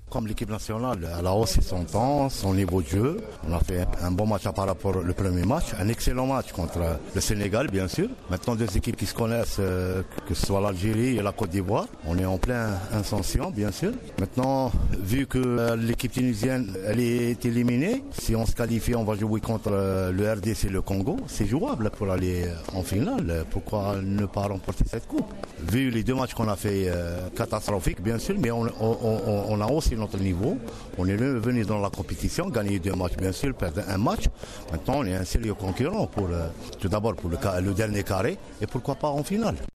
Comme l'équipe nationale, elle a aussi son temps, son niveau de jeu. On a fait un bon match par rapport au premier match, un excellent match contre le Sénégal, bien sûr. Maintenant, deux équipes qui se connaissent, que ce soit l'Algérie et la Côte d'Ivoire. On est en plein ascension, bien sûr. Maintenant, vu que l'équipe tunisienne, elle est éliminée, si on se qualifie, on va jouer contre le RDC et le Congo. C'est jouable pour aller en finale. Pourquoi ne pas remporter cette coupe? Vu les deux matchs qu'on a fait catastrophiques, bien sûr, mais on a aussi notre niveau. On est venu dans la compétition, gagner deux matchs, bien sûr, perdre un match. Maintenant, on est un sérieux concurrent pour tout d'abord pour le dernier carré et pourquoi pas en finale.